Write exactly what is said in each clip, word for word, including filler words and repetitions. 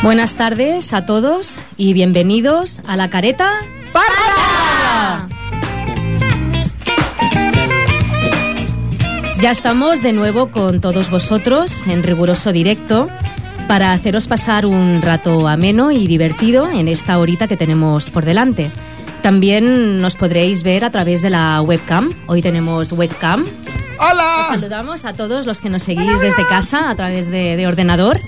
Buenas tardes a todos y bienvenidos a La Careta Parla. Ya estamos de nuevo con todos vosotros en riguroso directo para haceros pasar un rato ameno y divertido en esta horita que tenemos por delante. También nos podréis ver a través de la webcam. Hoy tenemos webcam. ¡Hola! Os saludamos a todos los que nos seguís desde casa a través de, de ordenador.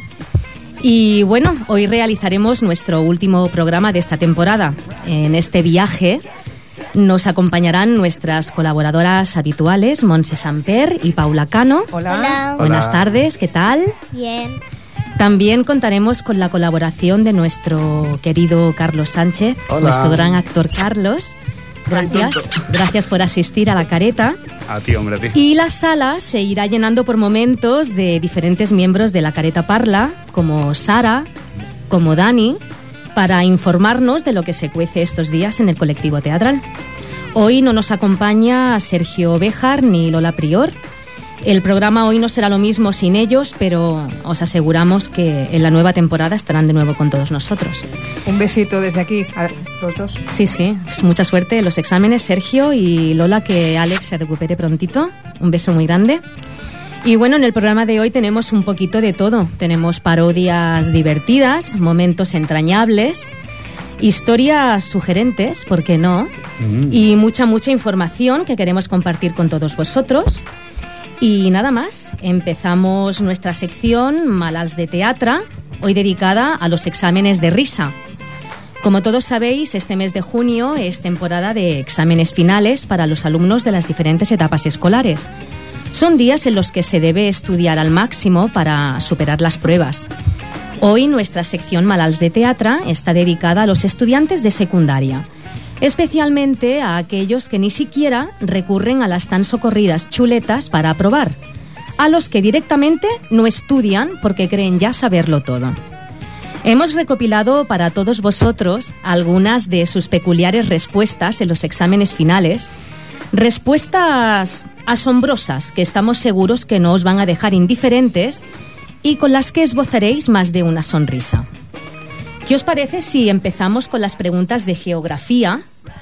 Y bueno, hoy realizaremos nuestro último programa de esta temporada. En este viaje nos acompañarán nuestras colaboradoras habituales, Montse Samper y Paula Cano. Hola. Hola. Buenas Hola. tardes, ¿qué tal? Bien. También contaremos con la colaboración de nuestro querido Carlos Sánchez, Hola. nuestro gran actor Carlos. Gracias, gracias por asistir a La Careta. A ti, hombre, a ti. Y la sala se irá llenando por momentos de diferentes miembros de La Careta Parla, como Sara, como Dani, para informarnos de lo que se cuece estos días en el colectivo teatral. Hoy no nos acompaña Sergio Béjar ni Lola Prior. El programa hoy no será lo mismo sin ellos, pero os aseguramos que en la nueva temporada estarán de nuevo con todos nosotros. Un besito desde aquí a los dos. Sí, sí, pues mucha suerte en los exámenes, Sergio y Lola, que Alex se recupere prontito. Un beso muy grande. Y bueno, en el programa de hoy tenemos un poquito de todo. Tenemos parodias divertidas, momentos entrañables, historias sugerentes, ¿por qué no? Mm. Y mucha, mucha información que queremos compartir con todos vosotros. Y nada más, empezamos nuestra sección Malals de Teatra, hoy dedicada a los exámenes de risa. Como todos sabéis, este mes de junio es temporada de exámenes finales para los alumnos de las diferentes etapas escolares. Son días en los que se debe estudiar al máximo para superar las pruebas. Hoy nuestra sección Malals de Teatra está dedicada a los estudiantes de secundaria, especialmente a aquellos que ni siquiera recurren a las tan socorridas chuletas para aprobar, a los que directamente no estudian porque creen ya saberlo todo. Hemos recopilado para todos vosotros algunas de sus peculiares respuestas en los exámenes finales, respuestas asombrosas que estamos seguros que no os van a dejar indiferentes y con las que esbozaréis más de una sonrisa. ¿Qué os parece si empezamos con las preguntas de geografía?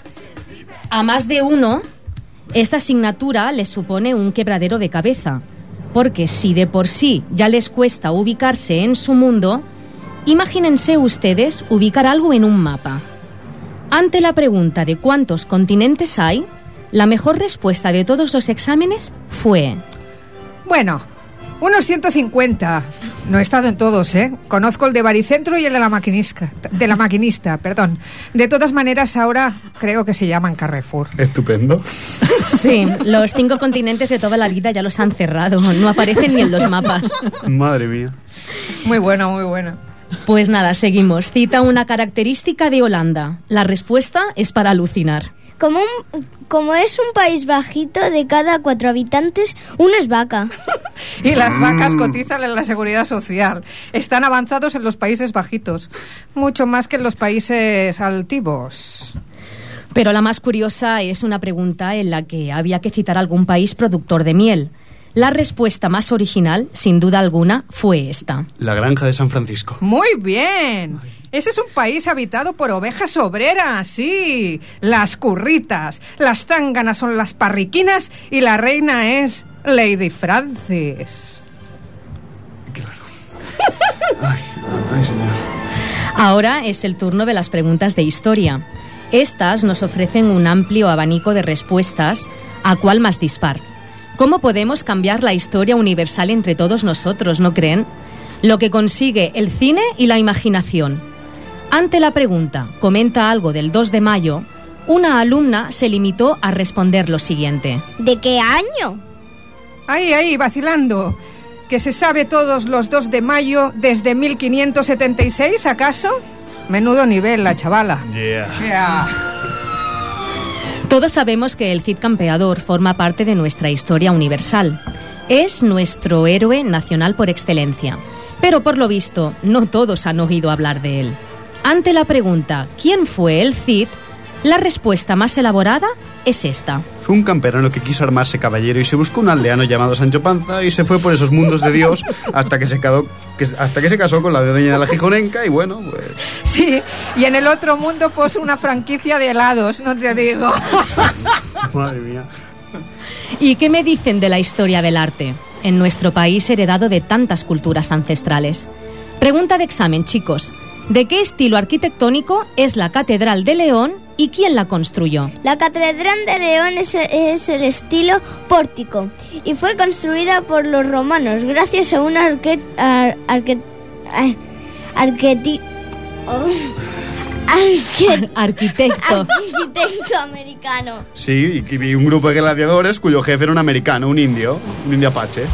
A más de uno, esta asignatura les supone un quebradero de cabeza, porque si de por sí ya les cuesta ubicarse en su mundo, imagínense ustedes ubicar algo en un mapa. Ante la pregunta de cuántos continentes hay, la mejor respuesta de todos los exámenes fue: Bueno, unos ciento cincuenta. No he estado en todos, ¿eh? Conozco el de Baricentro y el de la maquinista, de la maquinista, perdón. De todas maneras, ahora creo que se llaman Carrefour. Estupendo. sí, los cinco continentes de toda la vida ya los han cerrado, no aparecen ni en los mapas. Madre mía. Muy bueno, muy bueno. Pues nada, seguimos. Cita una característica de Holanda. La respuesta es para alucinar. Como, un, como es un país bajito, de cada cuatro habitantes, uno es vaca. Y las vacas cotizan en la seguridad social. Están avanzados en los países bajitos, mucho más que en los países altivos. Pero la más curiosa es una pregunta en la que había que citar algún país productor de miel. La respuesta más original, sin duda alguna, fue esta. La granja de San Francisco. Muy bien. Ese es un país habitado por ovejas obreras, sí. Las curritas. Las zánganas son las parriquinas y la reina es Lady Francis. Claro. Ay, ay, señor. Ahora es el turno de las preguntas de historia. Estas nos ofrecen un amplio abanico de respuestas, a cuál más dispar. ¿Cómo podemos cambiar la historia universal entre todos nosotros, no creen? Lo que consigue el cine y la imaginación. Ante la pregunta, ¿comenta algo del dos de mayo?, una alumna se limitó a responder lo siguiente. ¿De qué año? Ahí, ahí, vacilando. ¿Que se sabe todos los dos de mayo desde mil quinientos setenta y seis, acaso? Menudo nivel, la chavala. Yeah. Yeah. Todos sabemos que el Cid Campeador forma parte de nuestra historia universal. Es nuestro héroe nacional por excelencia. Pero por lo visto, no todos han oído hablar de él. Ante la pregunta, ¿quién fue el Cid?, La respuesta más elaborada es esta. Fue un camperano que quiso armarse caballero y se buscó un aldeano llamado Sancho Panza y se fue por esos mundos de Dios hasta que se, quedó, que, hasta que se casó con la de doña de la Gijonenca y bueno, pues... Sí, y en el otro mundo pues una franquicia de helados, no te digo. Madre mía. ¿Y qué me dicen de la historia del arte? En nuestro país heredado de tantas culturas ancestrales. Pregunta de examen, chicos. ¿De qué estilo arquitectónico es la Catedral de León y quién la construyó? La Catedral de León es, es el estilo pórtico y fue construida por los romanos gracias a un arque, ar, arque, ar, arqueti, oh, arque, Arquitecto. arquitecto americano. Sí, y vi un grupo de gladiadores cuyo jefe era un americano, un indio, un indio apache.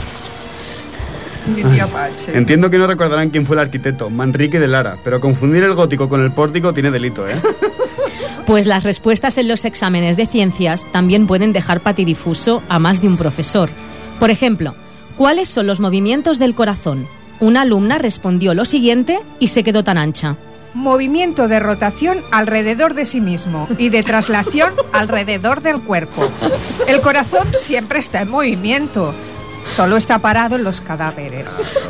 Indio Apache. Entiendo que no recordarán quién fue el arquitecto, Manrique de Lara, pero confundir el gótico con el pórtico tiene delito, ¿eh? Pues las respuestas en los exámenes de ciencias también pueden dejar patidifuso a más de un profesor. Por ejemplo, ¿cuáles son los movimientos del corazón? Una alumna respondió lo siguiente y se quedó tan ancha. Movimiento de rotación alrededor de sí mismo y de traslación alrededor del cuerpo. El corazón siempre está en movimiento. Solo está parado en los cadáveres.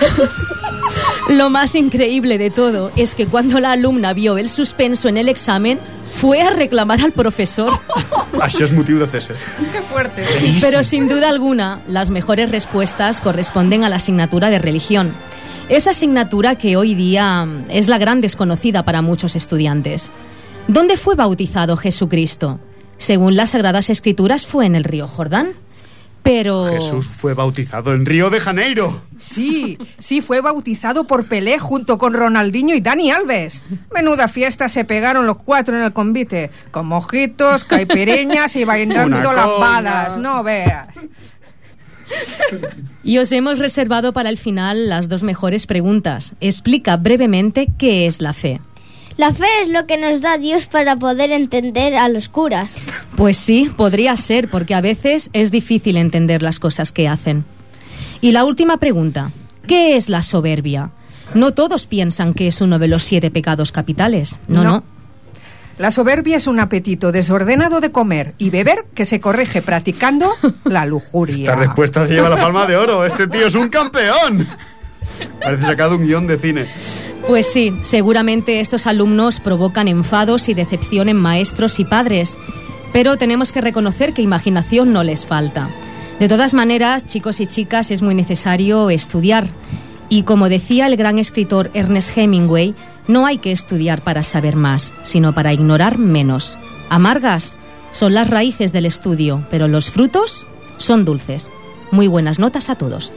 Lo más increíble de todo es que cuando la alumna vio el suspenso en el examen, fue a reclamar al profesor. Això es motiu de cese. ¡Qué fuerte! Pero sin duda alguna, las mejores respuestas corresponden a la asignatura de religión. Esa asignatura que hoy día es la gran desconocida para muchos estudiantes. ¿Dónde fue bautizado Jesucristo? Según las Sagradas Escrituras, fue en el río Jordán. Pero... Jesús fue bautizado en Río de Janeiro. Sí, sí, fue bautizado por Pelé junto con Ronaldinho y Dani Alves. Menuda fiesta se pegaron los cuatro en el convite, con mojitos, caipireñas y bailando lambadas, no veas. Y os hemos reservado para el final las dos mejores preguntas. Explica brevemente qué es la fe. La fe es lo que nos da Dios para poder entender a los curas. Pues sí, podría ser, porque a veces es difícil entender las cosas que hacen. Y la última pregunta, ¿qué es la soberbia? No todos piensan que es uno de los siete pecados capitales. No, no. no. La soberbia es un apetito desordenado de comer y beber que se corrige practicando la lujuria. Esta respuesta se lleva la palma de oro. Este tío es un campeón. Parece sacado un guión de cine. Pues sí, seguramente estos alumnos provocan enfados y decepción en maestros y padres, pero tenemos que reconocer que imaginación no les falta. De todas maneras, chicos y chicas, es muy necesario estudiar. Y como decía el gran escritor Ernest Hemingway, no hay que estudiar para saber más, sino para ignorar menos. Amargas son las raíces del estudio, pero los frutos son dulces. Muy buenas notas a todos.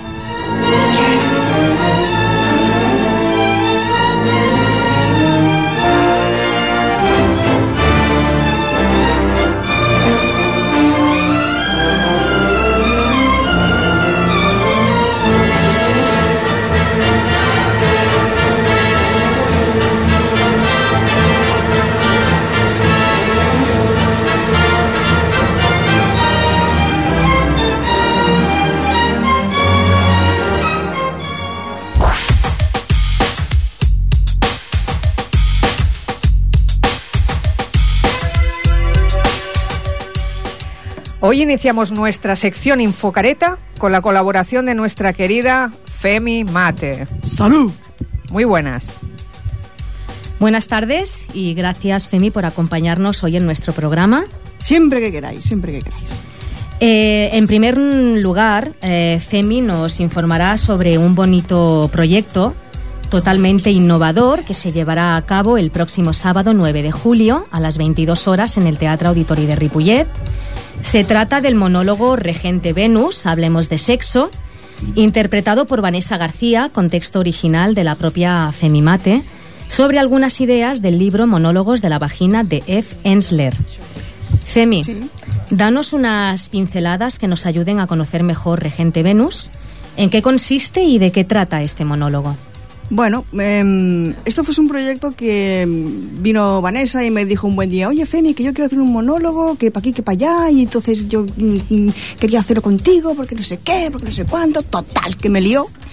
Hoy iniciamos nuestra sección Infocareta con la colaboración de nuestra querida Femi Mate. ¡Salud! Muy buenas. Buenas tardes y gracias, Femi, por acompañarnos hoy en nuestro programa. Siempre que queráis, siempre que queráis. Eh, en primer lugar, eh, Femi nos informará sobre un bonito proyecto totalmente innovador que se llevará a cabo el próximo sábado nueve de julio a las veintidós horas en el Teatre Auditori de Ripollet. Se trata del monólogo Regente Venus, Hablemos de Sexo, interpretado por Vanessa García, con texto original de la propia Femi Mate, sobre algunas ideas del libro Monólogos de la Vagina de F. Ensler. Femi, sí. Danos unas pinceladas que nos ayuden a conocer mejor Regente Venus. ¿En qué consiste y de qué trata este monólogo? Bueno, eh, esto fue un proyecto que vino Vanessa y me dijo un buen día: oye, Femi, que yo quiero hacer un monólogo, que para aquí, que para allá, y entonces yo mm, quería hacerlo contigo, porque no sé qué, porque no sé cuánto, total, que me lió.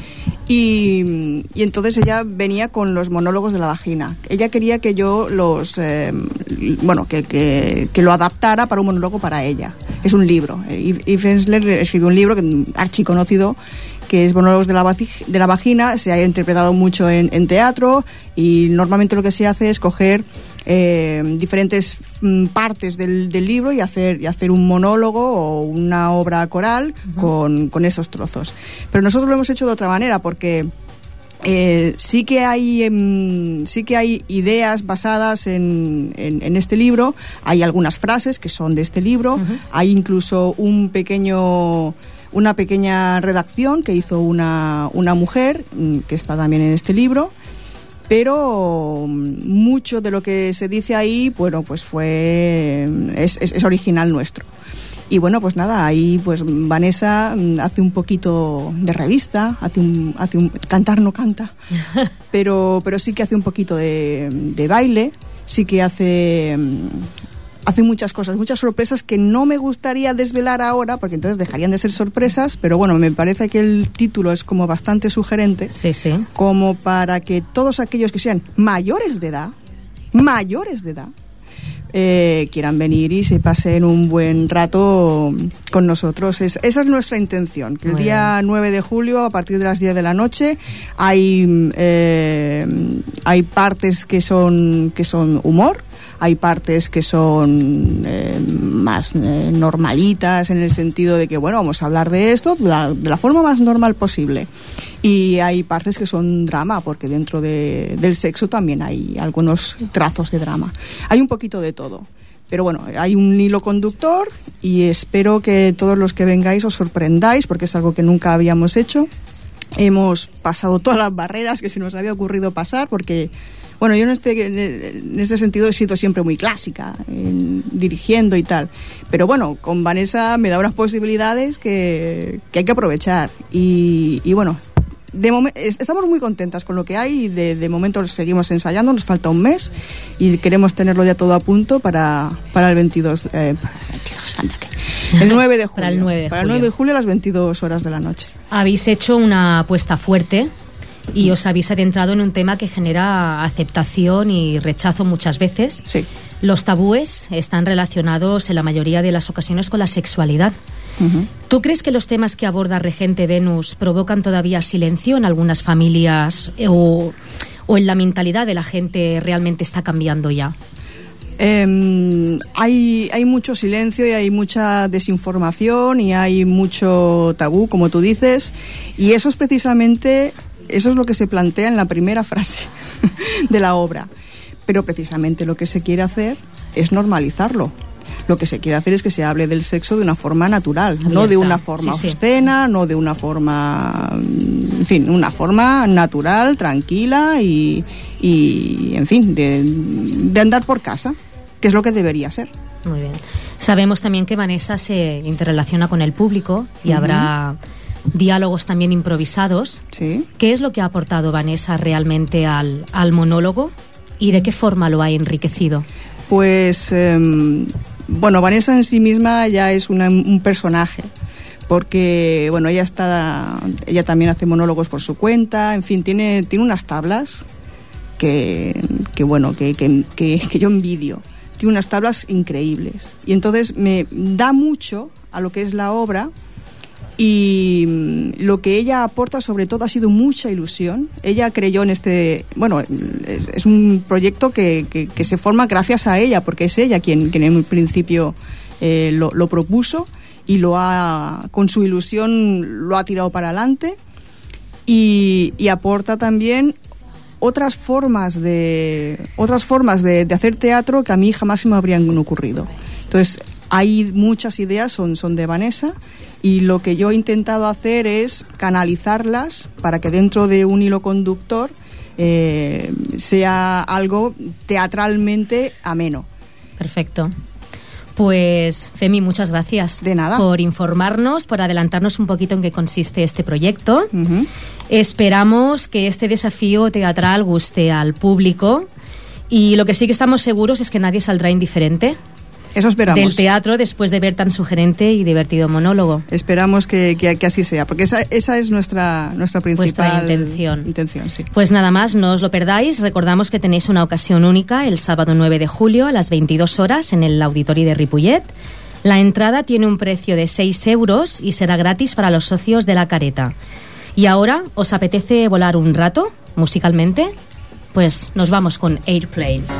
Y, y entonces ella venía con los monólogos de la vagina. Ella quería que yo los, eh, bueno, que, que, que lo adaptara para un monólogo para ella. Es un libro. Yves Ensler escribió un libro que archiconocido, que es Monólogos de la, vagi- de la vagina. Se ha interpretado mucho en, en teatro, y normalmente lo que se hace es coger eh, diferentes mm, partes del, del libro y hacer, y hacer un monólogo o una obra coral uh-huh. con, con esos trozos. Pero nosotros lo hemos hecho de otra manera, porque eh, sí que hay eh, sí que hay ideas basadas en, en, en este libro. Hay algunas frases que son de este libro. Uh-huh. Hay incluso un pequeño una pequeña redacción que hizo una, una mujer que está también en este libro. Pero mucho de lo que se dice ahí, bueno, pues fue es, es, es original nuestro. Y bueno, pues nada, ahí pues Vanessa hace un poquito de revista, hace un, hace un cantar no canta, pero pero sí que hace un poquito de, de baile, sí que hace hace muchas cosas, muchas sorpresas que no me gustaría desvelar ahora, porque entonces dejarían de ser sorpresas, pero bueno, me parece que el título es como bastante sugerente, sí, sí. como para que todos aquellos que sean mayores de edad, mayores de edad, eh, quieran venir y se pasen un buen rato con nosotros. Es, esa es nuestra intención, que el Muy día bien. nueve de julio, a partir de las diez de la noche, hay, eh, hay partes que son, que son humor, hay partes que son eh, más eh, normalitas, en el sentido de que, bueno, vamos a hablar de esto de la, de la forma más normal posible. Y hay partes que son drama, porque dentro de, del sexo también hay algunos trazos de drama. Hay un poquito de todo. Pero bueno, hay un hilo conductor y espero que todos los que vengáis os sorprendáis, porque es algo que nunca habíamos hecho. Hemos pasado todas las barreras que se nos había ocurrido pasar, porque... Bueno, yo en este, en este sentido he sido siempre muy clásica, en, dirigiendo y tal. Pero bueno, con Vanessa me da unas posibilidades que, que hay que aprovechar. Y, y bueno, de momen- estamos muy contentas con lo que hay. Y de, de momento seguimos ensayando, nos falta un mes y queremos tenerlo ya todo a punto para, para el veintidós. Eh, para el veintidós, anda, que, el nueve de julio. Para el nueve de para el nueve de julio a las veintidós horas de la noche. Habéis hecho una apuesta fuerte y os habéis adentrado en un tema que genera aceptación y rechazo muchas veces. Sí. Los tabúes están relacionados en la mayoría de las ocasiones con la sexualidad. Uh-huh. ¿Tú crees que los temas que aborda Regente Venus provocan todavía silencio en algunas familias o, o en la mentalidad de la gente realmente está cambiando ya? Eh, hay, hay mucho silencio y hay mucha desinformación y hay mucho tabú, como tú dices, y eso es precisamente... Eso es lo que se plantea en la primera frase de la obra. Pero precisamente lo que se quiere hacer es normalizarlo. Lo que se quiere hacer es que se hable del sexo de una forma natural, Abierta. no de una forma sí, obscena, sí. no de una forma... En fin, una forma natural, tranquila y, y en fin, de, de andar por casa, que es lo que debería ser. Muy bien. Sabemos también que Vanessa se interrelaciona con el público y uh-huh. habrá... diálogos también improvisados. ¿Sí? ¿Qué es lo que ha aportado Vanessa realmente al, al monólogo y de qué forma lo ha enriquecido? Pues, eh, bueno, Vanessa en sí misma ya es una, un personaje, porque, bueno, ella está, ella también hace monólogos por su cuenta, en fin, tiene, tiene unas tablas que, que bueno, que, que, que, que yo envidio. Tiene unas tablas increíbles. Y entonces me da mucho a lo que es la obra. Y lo que ella aporta sobre todo ha sido mucha ilusión. Ella creyó en este... Bueno, es, es un proyecto que, que, que se forma gracias a ella, porque es ella quien, quien en un principio eh, lo, lo propuso y lo ha, con su ilusión lo ha tirado para adelante. Y, y aporta también otras formas de otras formas de, de hacer teatro que a mí jamás se me habrían ocurrido. Entonces, hay muchas ideas, son, son de Vanessa, y lo que yo he intentado hacer es canalizarlas para que dentro de un hilo conductor eh, sea algo teatralmente ameno. Perfecto. Pues, Femi, muchas gracias. De nada. Por informarnos, por adelantarnos un poquito en qué consiste este proyecto. Uh-huh. Esperamos que este desafío teatral guste al público y lo que sí que estamos seguros es que nadie saldrá indiferente. Eso esperamos. del teatro después de ver tan sugerente y divertido monólogo. Esperamos que, que, que así sea, porque esa, esa es nuestra, nuestra principal Vuestra intención. intención sí. Pues nada más, no os lo perdáis. Recordamos que tenéis una ocasión única el sábado nueve de julio a las veintidós horas en el Auditori de Ripollet. La entrada tiene un precio de seis euros y será gratis para los socios de La Careta. Y ahora, ¿os apetece volar un rato musicalmente? Pues nos vamos con Airplanes.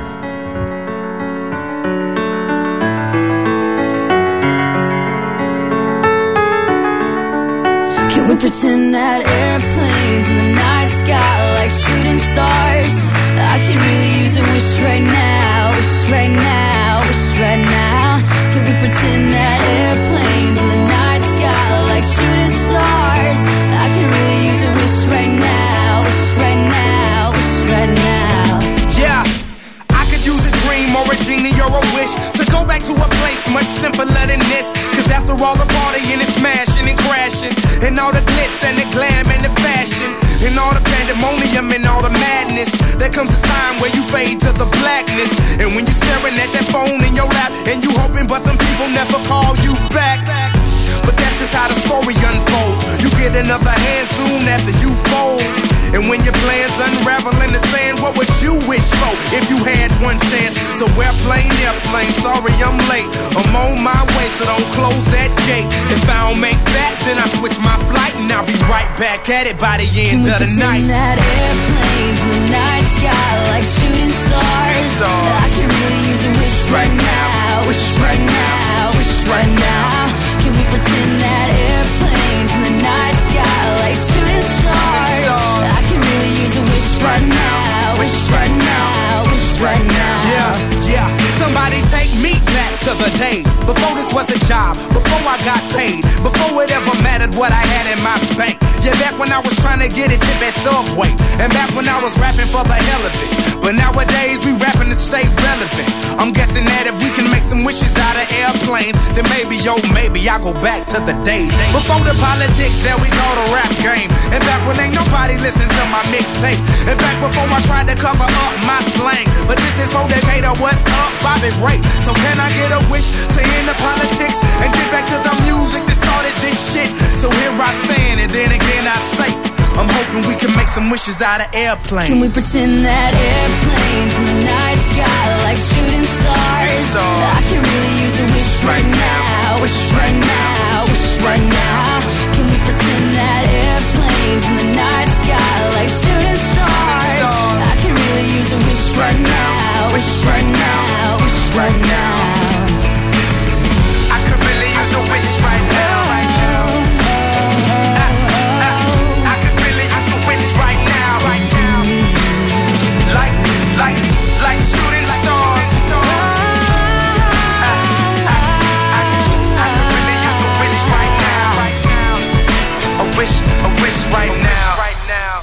Can we pretend that airplanes in the night sky like shooting stars? I could really use a wish right now, wish right now, wish right now. Can we pretend that airplanes in the night sky like shooting stars? I could really use a wish right now, wish right now, wish right now. Yeah, I could use a dream or a genie or a wish to go back to a place much simpler than this. Cause after all the partying and smashing and crashing, and all the glitz and the glam and the fashion, and all the pandemonium and all the madness, there comes a time where you fade to the blackness. And when you're staring at that phone in your lap, and you hoping but them people never call you back. But that's just how the story unfolds. You get another hand soon after you fold. And when your plans unravel in the sand, what would you wish for if you had one chance? So airplane, airplane, sorry I'm late. I'm on my way, so don't close that gate. If I don't make that, then I switch my flight, and I'll be right back at it by the end of the night. Can we pretend that airplanes in the night sky like shooting stars? I can really use a wish right now, wish right now, wish right now. Can we pretend that airplanes in the night sky like shooting stars? I can really use a wish right now, wish right now, wish right now. Yeah, yeah. Somebody take me back to the days before this was a job, before I got paid, before it ever mattered what I had in my bank. Yeah, back when I was trying to get a tip at Subway, and back when I was rapping for the hell of it. But nowadays we rapping to stay relevant. I'm guessing that if we can make some wishes out of airplanes, then maybe, yo, maybe I'll go back to the days before the politics that we call the rap game, and back when ain't nobody listen to my mixtape, and back before I tried to cover up my slang. But this is for Decatur, what's up, Bobby Ray? So can I get a wish to end the politics and get back to the music that started this shit? So here I stand, and then again I say, I'm hoping we can make some wishes out of airplanes. Can we pretend that airplanes in the night sky like shooting stars? I can really use a wish right now, wish right now, wish right now. Can we pretend that airplanes in the night sky like shooting stars? I can really use a wish right now, wish right now, wish right now. I could really use a wish right now. Right now. Right now.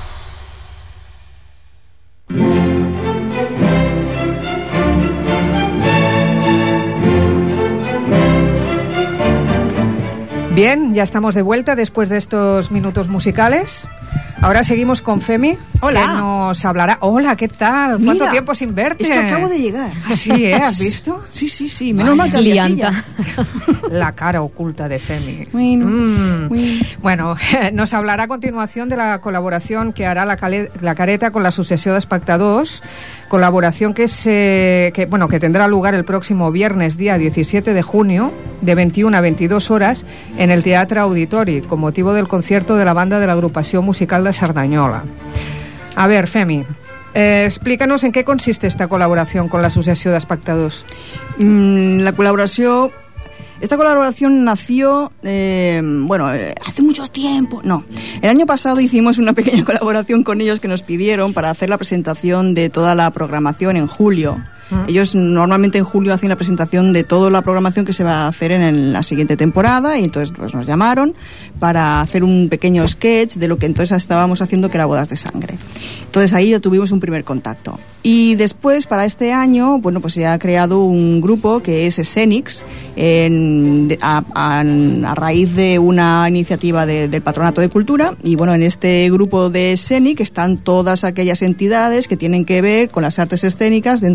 Bien, ya estamos de vuelta después de estos minutos musicales. Ahora seguimos con Femi. Hola. Que nos hablará. Hola, ¿qué tal? Mira, ¿Cuánto tiempo sin verte? Es que acabo de llegar. Sí, ¿eh? ¿Has visto? Sí, sí, sí. Menos mal que había silla. La cara oculta de Femi. Bueno, Mm. bueno. Bueno, nos hablarà a continuación de la colaboración que hará la, Cale- la Careta con la Asociación de Espectadors, colaboración que, se, que, bueno, que tendrá lugar el próximo viernes, día diecisiete de junio, de veintiuna a veintidós horas, en el Teatre Auditori, con motivo del concierto de la banda de la agrupación musical de Sardanyola. A ver, Femi, eh, explícanos en què consiste esta colaboració con l'Associació d'Espectadors. Mm, la colaboración... Esta colaboración nació, eh, bueno, eh, hace mucho tiempo. No, el año pasado hicimos una pequeña colaboración con ellos que nos pidieron para hacer la presentación de toda la programación en julio. Mm. Ellos normalmente en julio hacen la presentación de toda la programación que se va a hacer en el, la siguiente temporada, y entonces pues, nos llamaron para hacer un pequeño sketch de lo que entonces estábamos haciendo, que era Bodas de Sangre. Entonces ahí ya tuvimos un primer contacto. Y después, para este año, bueno, pues se ha creado un grupo que es Escenix, en, a, a, a raíz de una iniciativa de, del Patronato de Cultura. Y bueno, en este grupo de Escenix están todas aquellas entidades que tienen que ver con las artes escénicas dentro de lo que es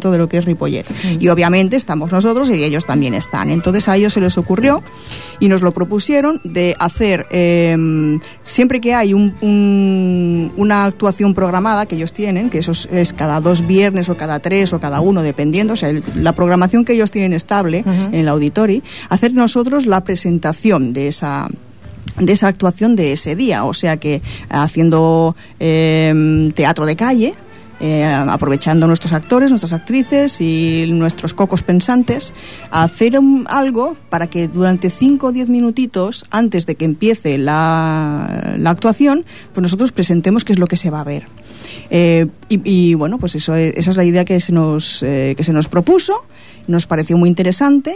Ripollet. Y obviamente estamos nosotros y ellos también están. Entonces a ellos se les ocurrió y nos lo propusieron de hacer, eh, siempre que hay un, un, una actuación programada que ellos tienen, que eso es, es cada dos viernes o cada tres o cada uno, dependiendo, o sea, el, la programación que ellos tienen estable uh-huh. en el auditorio, hacer nosotros la presentación de esa de esa actuación de ese día, o sea que haciendo eh, teatro de calle, Eh, aprovechando nuestros actores, nuestras actrices y nuestros cocos pensantes, a hacer un, algo para que durante cinco o diez minutitos antes de que empiece la, la actuación, pues nosotros presentemos qué es lo que se va a ver. Eh, y, y bueno, pues eso, esa es la idea que se nos eh, que se nos propuso, nos pareció muy interesante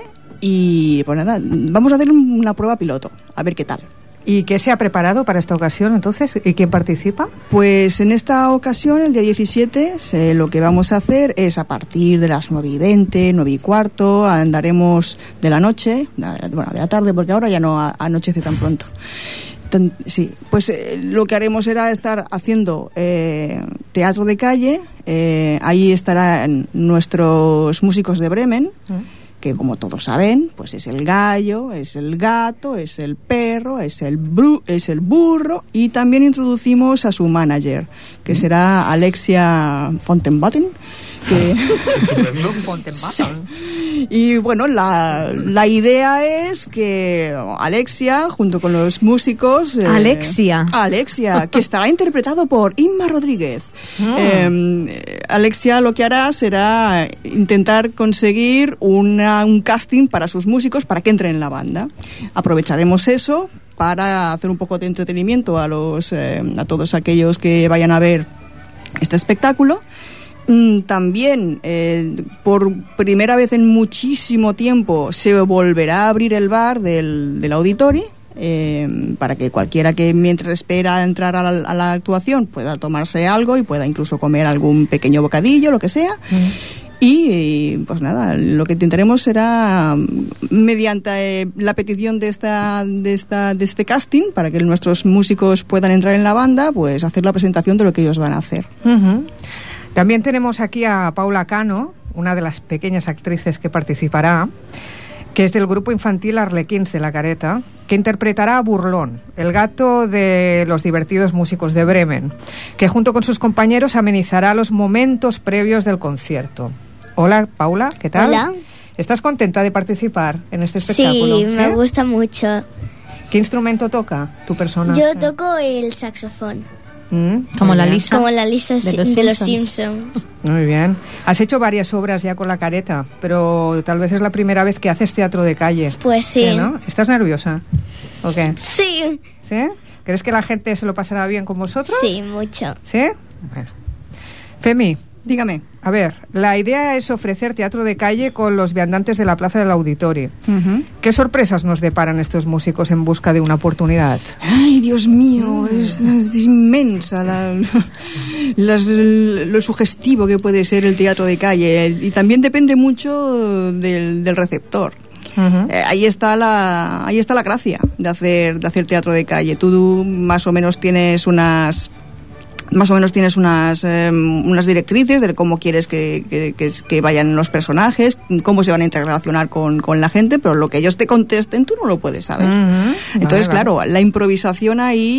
y pues nada, vamos a hacer una prueba piloto, a ver qué tal. ¿Y qué se ha preparado para esta ocasión entonces? ¿Y quién participa? Pues en esta ocasión, el día diecisiete, se, lo que vamos a hacer es a partir de las nueve y veinte, nueve y cuarto, andaremos de la noche, bueno, de la tarde, porque ahora ya no anochece tan pronto. Sí, pues eh, lo que haremos será estar haciendo eh, teatro de calle, eh, ahí estarán nuestros músicos de Bremen, ¿Mm? que como todos saben, pues es el gallo, es el gato, es el perro, es el bru es el burro, y también introducimos a su manager, que será Alexia Fontenbotten, que Fontenbotten. Y bueno, la, la idea es que Alexia, junto con los músicos... Eh, Alexia. Alexia, que estará interpretado por Inma Rodríguez. Mm. Eh, Alexia lo que hará será intentar conseguir una, un casting para sus músicos para que entren en la banda. Aprovecharemos eso para hacer un poco de entretenimiento a, los, eh, a todos aquellos que vayan a ver este espectáculo. También, eh, por primera vez en muchísimo tiempo, se volverá a abrir el bar del, del auditorio, eh, para que cualquiera que mientras espera entrar a la, a la actuación pueda tomarse algo y pueda incluso comer algún pequeño bocadillo, lo que sea. Mm. Y pues nada, lo que intentaremos será, mediante eh, la petición de esta, de esta de este casting, para que nuestros músicos puedan entrar en la banda, pues hacer la presentación de lo que ellos van a hacer. Uh-huh. También tenemos aquí a Paula Cano, una de las pequeñas actrices que participará, que es del grupo infantil Arlequins de la Careta, que interpretará a Burlón, el gato de los divertidos músicos de Bremen, que junto con sus compañeros amenizará los momentos previos del concierto. Hola, Paula, ¿qué tal? Hola. ¿Estás contenta de participar en este espectáculo? Sí, me ¿Sí? gusta mucho. ¿Qué instrumento toca tu persona? Yo toco el saxofón. Mm, como la Lisa. Como la Lisa de, los, de los Simpsons. Muy bien. Has hecho varias obras ya con la Careta, pero tal vez es la primera vez que haces teatro de calle. Pues sí. ¿Sí, no? ¿Estás nerviosa? ¿O qué? Sí. ¿Sí? ¿Crees que la gente se lo pasará bien con vosotros? Sí, mucho. ¿Sí? Bueno. Femi, dígame. A ver, la idea es ofrecer teatro de calle con los viandantes de la Plaza del Auditorio. Uh-huh. ¿Qué sorpresas nos deparan estos músicos en busca de una oportunidad? Ay, Dios mío, mm. es, es inmensa la, las, lo sugestivo que puede ser el teatro de calle, y también depende mucho del, del receptor. Uh-huh. Eh, ahí está la ahí está la gracia de hacer de hacer teatro de calle. Tú más o menos tienes unas más o menos tienes unas eh, unas directrices de cómo quieres que, que, que, que vayan los personajes, cómo se van a interrelacionar con, con la gente, pero lo que ellos te contesten tú no lo puedes saber. Uh-huh. Entonces, vale, claro, vale. La improvisación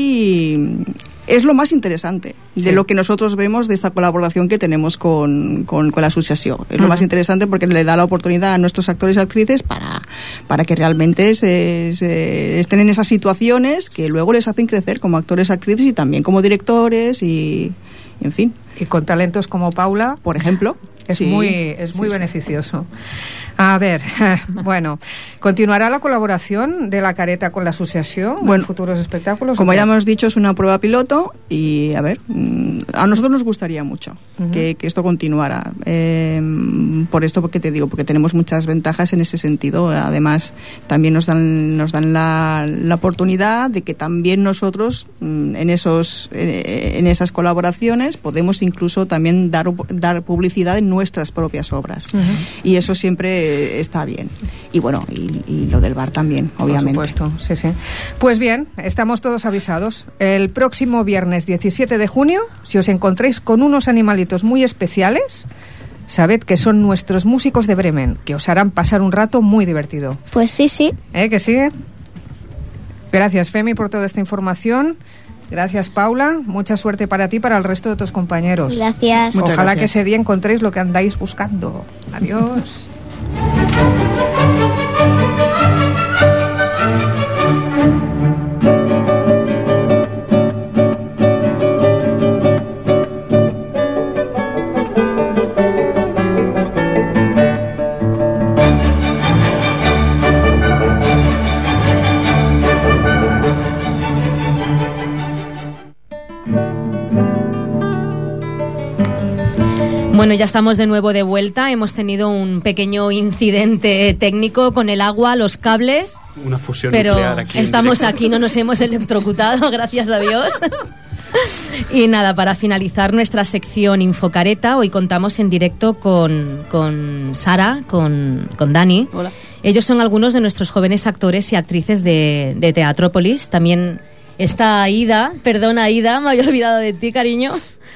ahí es lo más interesante de sí. lo que nosotros vemos de esta colaboración que tenemos con, con, con la asociación. Es uh-huh. lo más interesante porque le da la oportunidad a nuestros actores y actrices para, para que realmente se, se estén en esas situaciones que luego les hacen crecer como actores y actrices y también como directores y, y en fin. Y con talentos como Paula, por ejemplo. Es sí, muy, es muy sí, beneficioso. A ver, bueno, ¿continuará la colaboración de la Careta con la asociación bueno, en futuros espectáculos? Como ya hemos dicho, es una prueba piloto y, a ver, a nosotros nos gustaría mucho uh-huh. que, que esto continuara. Eh, por esto, porque te digo, porque tenemos muchas ventajas en ese sentido. Además, también nos dan, nos dan la, la oportunidad de que también nosotros, en, esos, en esas colaboraciones, podemos incluso también dar, dar publicidad en nuestras propias obras. Uh-huh. Y eso siempre está bien. Y bueno, y, y lo del bar también, obviamente. Por supuesto, sí, sí. Pues bien, estamos todos avisados. El próximo viernes diecisiete de junio, si os encontréis con unos animalitos muy especiales, sabed que son nuestros músicos de Bremen, que os harán pasar un rato muy divertido. Pues sí, sí. ¿Eh? ¿Que sigue? Gracias, Femi, por toda esta información. Gracias, Paula. Mucha suerte para ti y para el resto de tus compañeros. Gracias. Muchas Ojalá gracias. que ese día encontréis lo que andáis buscando. Adiós. Bueno, ya estamos de nuevo de vuelta. Hemos tenido un pequeño incidente técnico con el agua, los cables. Una fusión pero nuclear aquí. en estamos directo. aquí, no nos hemos electrocutado, gracias a Dios. Y nada, para finalizar nuestra sección Infocareta, hoy contamos en directo con, con Sara, con, con Dani. Hola. Ellos son algunos de nuestros jóvenes actores y actrices de, de Teatrópolis. También está Aida, perdona Aida, me había olvidado de ti, cariño.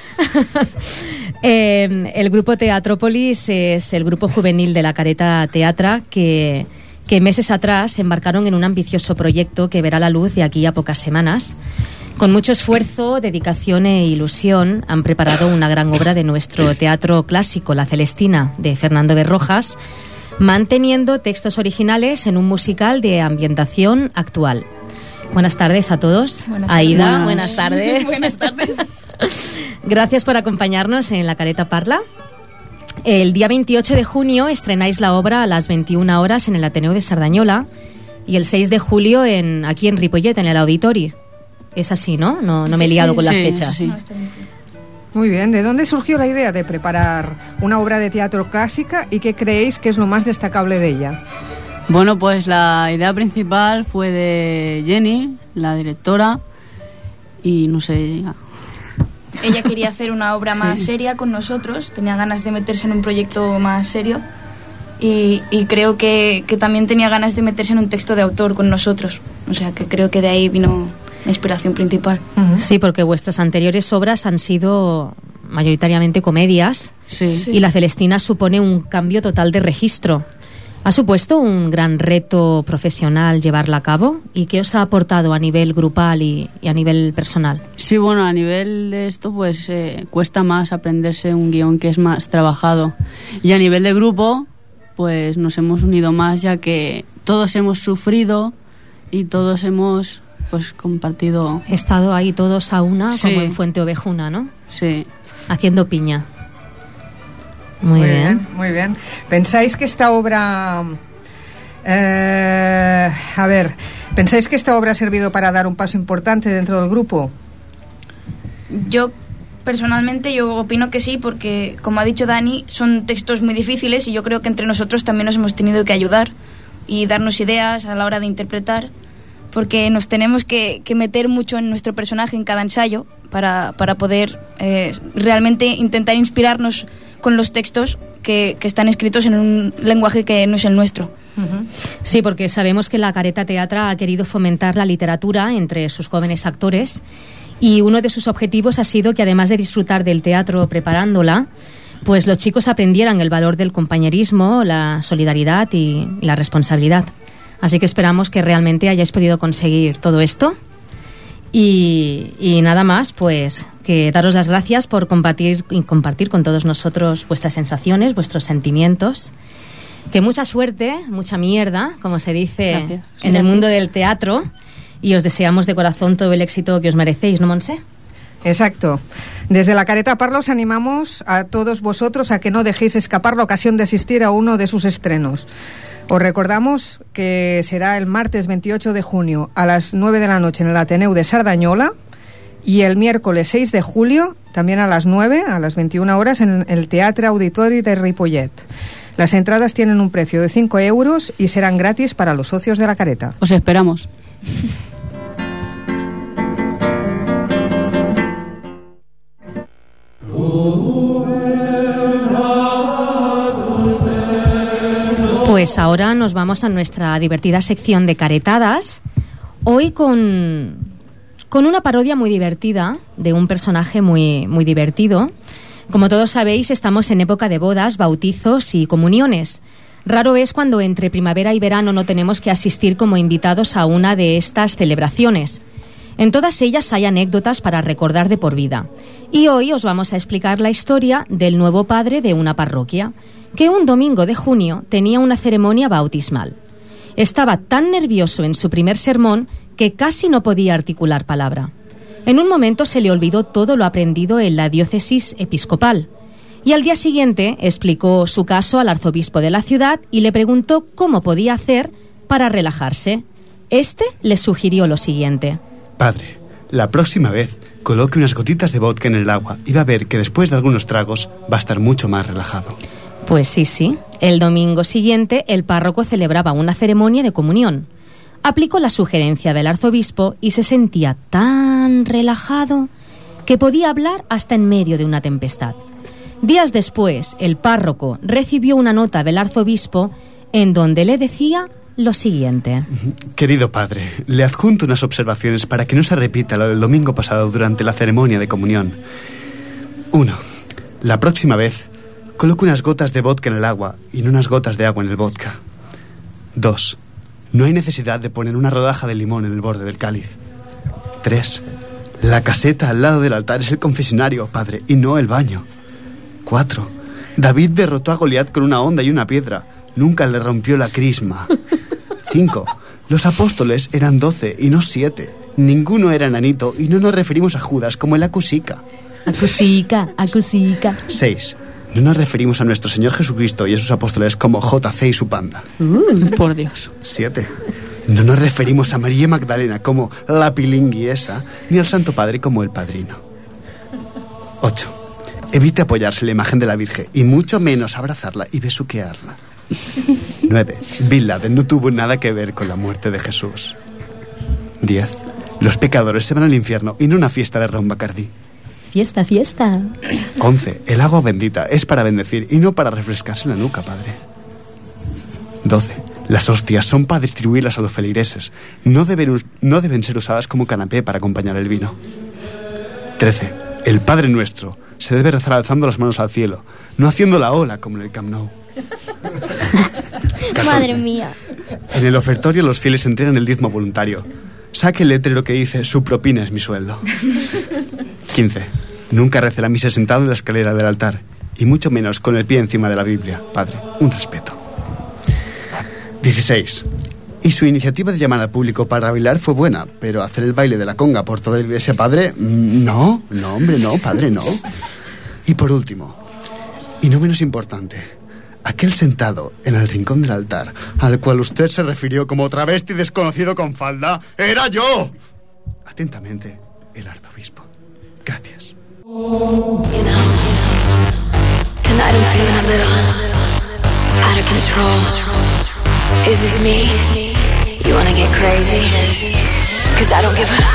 eh, el grupo Teatrópolis es el grupo juvenil de la Careta Teatra que, que meses atrás embarcaron en un ambicioso proyecto que verá la luz de aquí a pocas semanas. Con mucho esfuerzo, dedicación e ilusión han preparado una gran obra de nuestro teatro clásico, La Celestina, de Fernando de Rojas, manteniendo textos originales en un musical de ambientación actual. Buenas tardes a todos. Buenas Aida, tardes. buenas tardes. Buenas tardes. Gracias por acompañarnos en La Careta Parla. El día veintiocho de junio estrenáis la obra a las veintiuna horas en el Ateneu de Sardañola y el seis de julio en, aquí en Ripollet, en el Auditori. Es así, ¿no? No, no me he liado con las Sí, fechas. sí. Muy bien. ¿De dónde surgió la idea de preparar una obra de teatro clásica y qué creéis que es lo más destacable de ella? Bueno, pues la idea principal fue de Jenny, la directora, y no sé, ya. Ella quería hacer una obra Sí. más seria con nosotros, tenía ganas de meterse en un proyecto más serio y, y creo que, que también tenía ganas de meterse en un texto de autor con nosotros. O sea, que creo que de ahí vino la inspiración principal. Sí, porque vuestras anteriores obras han sido mayoritariamente comedias Sí. y La Celestina supone un cambio total de registro. ¿Ha supuesto un gran reto profesional llevarla a cabo? ¿Y qué os ha aportado a nivel grupal y, y a nivel personal? Sí, bueno, a nivel de esto, pues eh, cuesta más aprenderse un guión que es más trabajado. Y a nivel de grupo, pues nos hemos unido más, ya que todos hemos sufrido y todos hemos, pues, compartido. He estado ahí todos a una, Sí. como en Fuente Ovejuna, ¿no? Sí. Haciendo piña. Muy, bien. Muy bien. ¿Pensáis que esta obra... eh, a ver, ¿pensáis que esta obra ha servido para dar un paso importante dentro del grupo? Yo, personalmente, yo opino que sí, porque, como ha dicho Dani, son textos muy difíciles y yo creo que entre nosotros también nos hemos tenido que ayudar y darnos ideas a la hora de interpretar, porque nos tenemos que, que meter mucho en nuestro personaje en cada ensayo para, para poder eh, realmente intentar inspirarnos con los textos que, que están escritos en un lenguaje que no es el nuestro. Sí, porque sabemos que la Careta Teatra ha querido fomentar la literatura entre sus jóvenes actores y uno de sus objetivos ha sido que, además de disfrutar del teatro preparándola, pues los chicos aprendieran el valor del compañerismo, la solidaridad y la responsabilidad. Así que esperamos que realmente hayáis podido conseguir todo esto. Y, y nada más, pues que daros las gracias por compartir, y compartir con todos nosotros vuestras sensaciones, vuestros sentimientos. Que mucha suerte, mucha mierda, como se dice Gracias. en el mundo del teatro. Y os deseamos de corazón todo el éxito que os merecéis, ¿no, Monse? Exacto. Desde la Careta Parla os animamos a todos vosotros a que no dejéis escapar la ocasión de asistir a uno de sus estrenos. Os recordamos que será el martes veintiocho de junio a las nueve de la noche en el Ateneu de Sardañola y el miércoles seis de julio también a las nueve, a las veintiuna horas, en el Teatre Auditori de Ripollet. Las entradas tienen un precio de cinco euros y serán gratis para los socios de la Careta. Os esperamos. Pues ahora nos vamos a nuestra divertida sección de caretadas. Hoy con, con una parodia muy divertida de un personaje muy, muy divertido. Como todos sabéis, estamos en época de bodas, bautizos y comuniones. Raro es cuando entre primavera y verano no tenemos que asistir como invitados a una de estas celebraciones. En todas ellas hay anécdotas para recordar de por vida. Y hoy os vamos a explicar la historia del nuevo padre de una parroquia, que un domingo de junio tenía una ceremonia bautismal. Estaba tan nervioso en su primer sermón que casi no podía articular palabra. En un momento se le olvidó todo lo aprendido en la diócesis episcopal. Y al día siguiente explicó su caso al arzobispo de la ciudad y le preguntó cómo podía hacer para relajarse. Este le sugirió lo siguiente. Padre, la próxima vez coloque unas gotitas de vodka en el agua y va a ver que después de algunos tragos va a estar mucho más relajado. Pues sí, sí. El domingo siguiente el párroco celebraba una ceremonia de comunión. Aplicó la sugerencia del arzobispo y se sentía tan relajado que podía hablar hasta en medio de una tempestad. Días después, el párroco recibió una nota del arzobispo en donde le decía lo siguiente. Querido padre, le adjunto unas observaciones para que no se repita lo del domingo pasado durante la ceremonia de comunión. Uno. La próxima vez, coloque unas gotas de vodka en el agua y no unas gotas de agua en el vodka. Dos. No hay necesidad de poner una rodaja de limón en el borde del cáliz. Tres. La caseta al lado del altar es el confesionario, padre, y no el baño. Cuatro. David derrotó a Goliat con una honda y una piedra. Nunca le rompió la crisma. Cinco. Los apóstoles eran doce y no siete. Ninguno era enanito y no nos referimos a Judas como el acusica. Acusica, acusica. Seis. No nos referimos a nuestro Señor Jesucristo y a sus apóstoles como J C y su panda. Uh, por Dios. Siete. No nos referimos a María Magdalena como la pilingui esa, ni al Santo Padre como el padrino. Ocho. Evite apoyarse en la imagen de la Virgen y mucho menos abrazarla y besuquearla. Nueve. Bin Laden no tuvo nada que ver con la muerte de Jesús. Diez. Los pecadores se van al infierno y no una fiesta de ron Bacardí. Fiesta, fiesta. Once. El agua bendita es para bendecir y no para refrescarse la nuca, padre. Doce. Las hostias son para distribuirlas a los feligreses. No deben, no deben ser usadas como canapé para acompañar el vino. Trece. El Padre Nuestro se debe rezar alzando las manos al cielo, no haciendo la ola como en el Camp Nou. Madre mía. En el ofertorio los fieles entregan el diezmo voluntario. Saque el letrero que dice su propina es mi sueldo. quince. Nunca rece la misa sentado en la escalera del altar, y mucho menos con el pie encima de la Biblia. Padre, un respeto. dieciséis. Y su iniciativa de llamar al público para bailar fue buena, pero hacer el baile de la conga por toda la iglesia, padre, no, no, hombre, no, padre, no. Y por último, y no menos importante, aquel sentado en el rincón del altar, al cual usted se refirió como travesti desconocido con falda, ¡era yo! Atentamente, el arzobispo. Gracias. You know, tonight I'm feeling a little out of control. Is this me? You wanna get crazy? Cause I don't give a...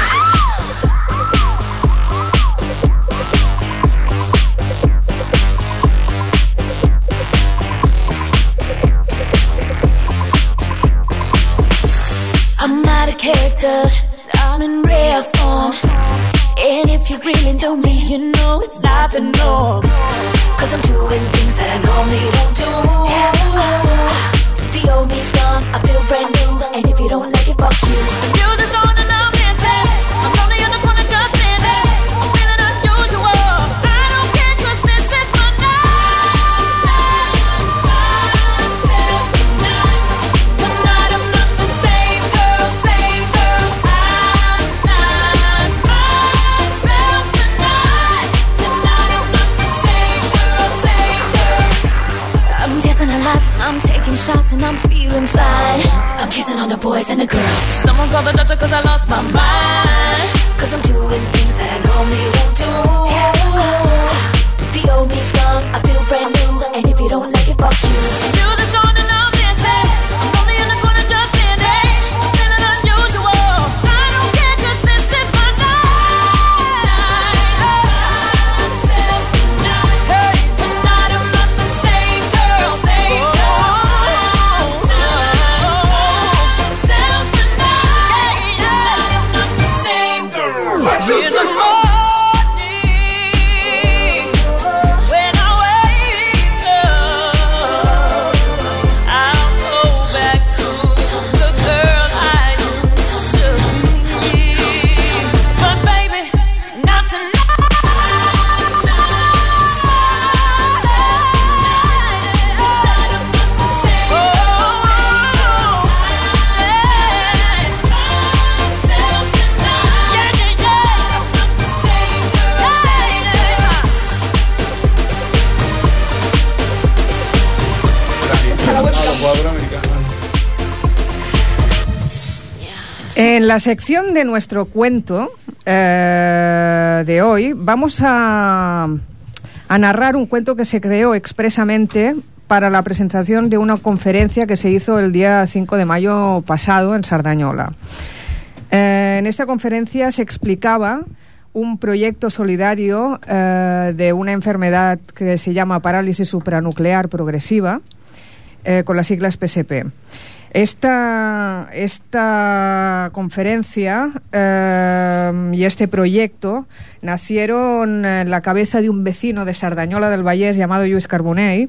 I'm out of character, I'm in rare form. And if you really know me, you know it's not the norm. Cause I'm doing things that I normally won't do. The old me's gone, I feel brand new. And if you don't like it, fuck you. The music's on and I'm dancing. I'm lonely in the corner just standing. I'm feeling unusual. I don't care cause this is my night. Myself tonight. Tonight I'm not the same girl, same girl. I'm not myself tonight. Tonight I'm not the same girl, same girl. I'm dancing a lot, I'm taking shots and I'm feeling fine. I'm kissing on the boys and the girls. Someone call the doctor cause I lost my mind. Cause I'm doing things that I normally won't do. The old me's gone, I feel brand new. And if you don't like it, fuck you. Music's on and I'm dancing. I'm only in the corner just standing. I'm feeling unusual. I don't care cause this is my night. Myself tonight. Hey, tonight I'm not the same girl, same girl. Myself tonight. Tonight I'm not the same girl. En la sección de nuestro cuento eh, de hoy vamos a, a narrar un cuento que se creó expresamente para la presentación de una conferencia que se hizo el día cinco de mayo pasado en Sardañola. Eh, en esta conferencia se explicaba un proyecto solidario eh, de una enfermedad que se llama parálisis supranuclear progresiva, eh, con las siglas P S P. Esta, esta conferencia eh, y este proyecto nacieron en la cabeza de un vecino de Sardañola del Vallès llamado Lluís Carbonell,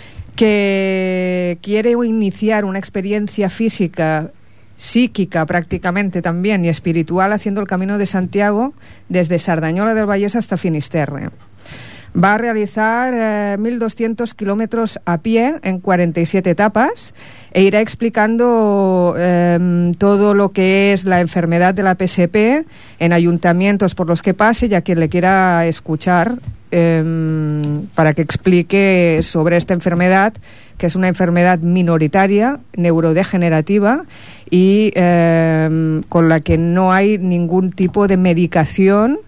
que quiere iniciar una experiencia física, psíquica prácticamente también y espiritual, haciendo el Camino de Santiago desde Sardañola del Vallès hasta Finisterre. Va a realizar eh, mil doscientos kilómetros a pie en cuarenta y siete etapas e irá explicando eh, todo lo que es la enfermedad de la P S P en ayuntamientos por los que pase y a quien le quiera escuchar eh, para que explique sobre esta enfermedad, que es una enfermedad minoritaria, neurodegenerativa y eh, con la que no hay ningún tipo de medicación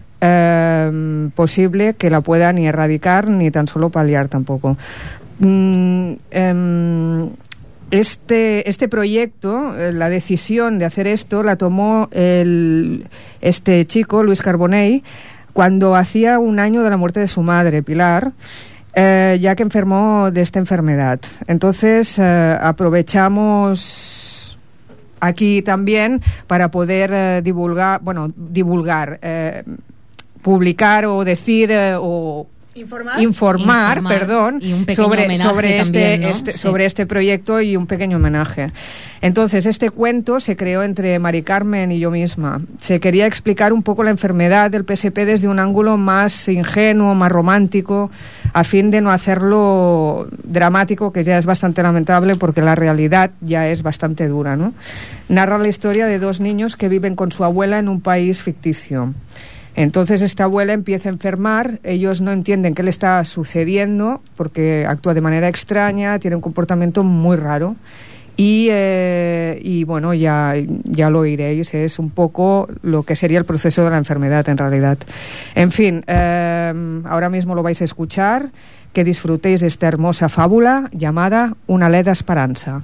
Eh, posible que la pueda ni erradicar ni tan solo paliar tampoco. Mm, eh, este, este proyecto, eh, la decisión de hacer esto la tomó el, este chico, Lluís Carbonell, cuando hacía un año de la muerte de su madre, Pilar, eh, ya que enfermó de esta enfermedad. Entonces eh, aprovechamos aquí también para poder eh, divulgar, bueno, divulgar eh, publicar o decir eh, o informar, informar, informar perdón, y un sobre sobre también, este, ¿no? este Sí. sobre este proyecto y un pequeño homenaje. Entonces, este cuento se creó entre Mari Carmen y yo misma. Se quería explicar un poco la enfermedad del P S P desde un ángulo más ingenuo, más romántico, a fin de no hacerlo dramático, que ya es bastante lamentable porque la realidad ya es bastante dura, ¿no? Narra la historia de dos niños que viven con su abuela en un país ficticio. Entonces esta abuela empieza a enfermar, ellos no entienden qué le está sucediendo porque actúa de manera extraña, tiene un comportamiento muy raro y, eh, y bueno, ya, ya lo oiréis, es un poco lo que sería el proceso de la enfermedad en realidad. En fin, eh, ahora mismo lo vais a escuchar, que disfrutéis de esta hermosa fábula llamada Una alè d'esperança.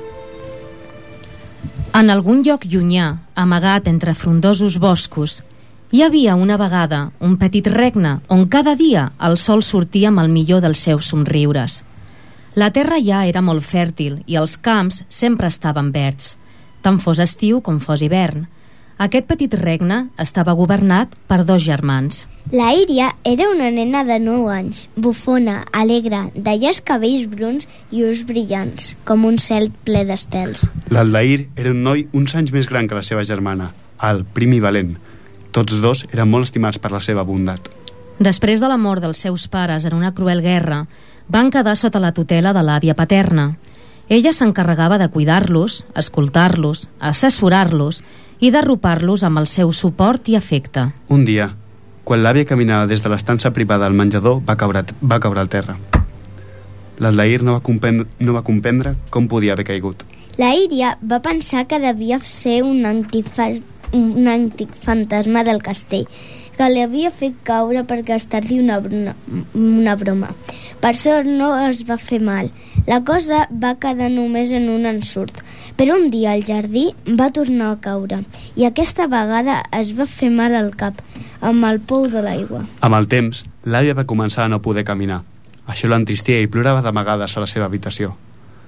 En algun lloc llunyà, amagat entre frondosos boscos, hi havia una vegada un petit regne on cada dia el sol sortia amb el millor dels seus somriures. La terra ja era molt fèrtil i els camps sempre estaven verds, tant fos estiu com fos hivern. Aquest petit regne estava governat per dos germans. La Íria era una nena de nou anys, bufona, alegre, de llargs cabells bruns i ulls brillants, com un cel ple d'estels. L'Aldair era un noi uns anys més gran que la seva germana, el prim i valent. Tots dos eren molt estimats per la seva bondat. Després de la mort dels seus pares en una cruel guerra, van quedar sota la tutela de l'àvia paterna. Ella s'encarregava de cuidar-los, escoltar-los, assessorar-los i d'arropar-los amb el seu suport i afecte. Un dia, quan l'àvia caminava des de l'estança privada al menjador, va caure, va caure al terra. L'Aldair no va comprendre, no va comprendre com podia haver caigut. La Íria va pensar que devia ser un antifas un antic fantasma del castell que li havia fet caure per gastar-li una, bruna, una broma. Per sort no es va fer mal. La cosa va quedar només en un ensurt, però un dia al jardí va tornar a caure i aquesta vegada es va fer mal al cap amb el pou de l'aigua. Amb el temps, l'àvia va començar a no poder caminar. Això l'entristia i plorava d'amagades a la seva habitació.